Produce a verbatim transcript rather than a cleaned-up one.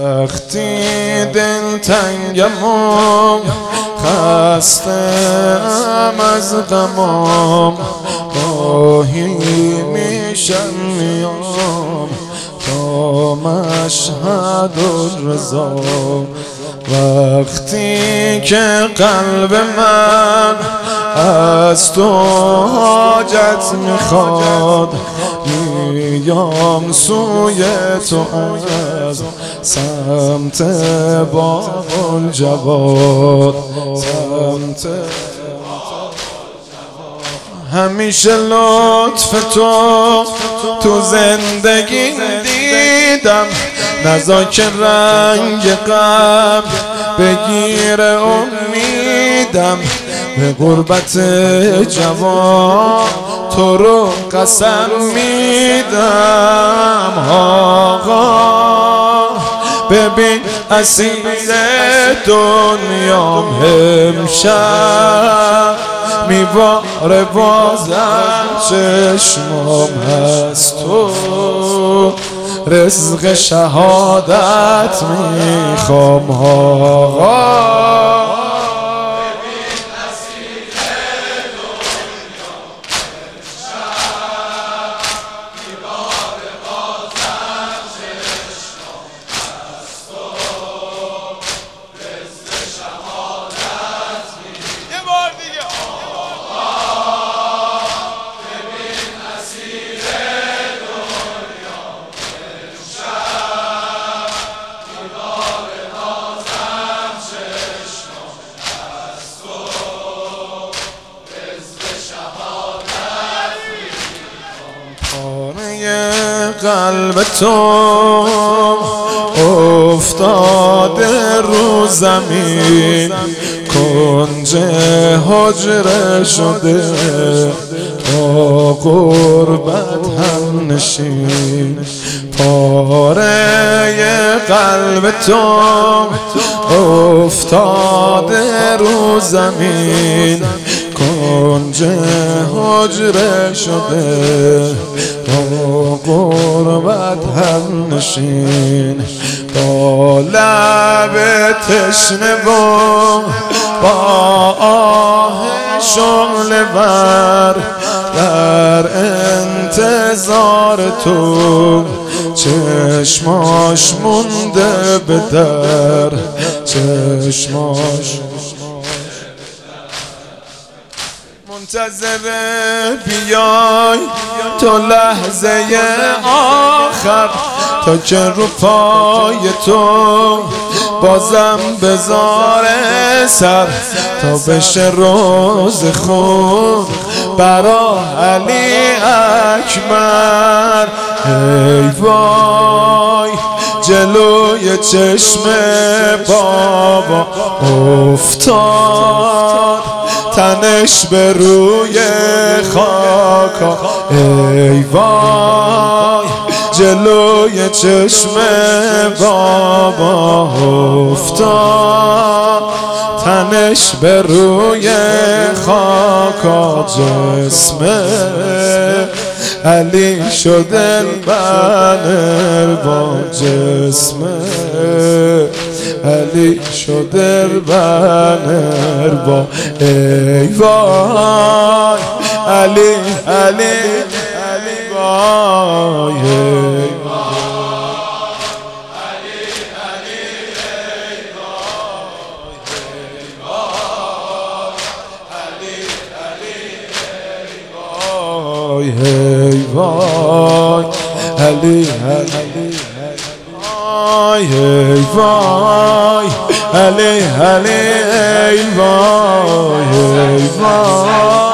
وقتی دلتنگم و خستم از غمام، گاهی میشم میام تا مشهد الرضا. وقتی که قلب من از تو حاجت میخواد، میام سوی تو از سمت باغ الجواد. سمت همیشه لطف تو تو زندگی دیدم، نذار که رنگ غم بگیره امیدم. به غربت جوان تو رو قسم میدم. آقا ببین اسیر دنیام امشب، میباره بازم چشمام از تو. رزق شهادت میخوام آقا. قلب تو افتاده رو زمین، کنج حجره شده تا غربت هم نشین. پاره قلب تو افتاده رو زمین، کنج حجره شده تا غربت هم نشین. با لب تشنه و با آه شعله ور در انتظار تو، چشماش مونده به در. چشماش منتظر بیای تو لحظه آخر، تا که رو پای تو بازم بذاره سر، تا بشه روز خون برا علی اکبر. ای وای جلوی چشم بابا افتاد، تنش به روی خاکا. ای وای جلوی چشم بابا افتاد، تنش به روی خاکا. جسم علی شده بنر با جسم علی شده بنر با. ای وای علی علی علی وای. ای هی وای علی علی وای. هی وای علی علی ای وای. هی وای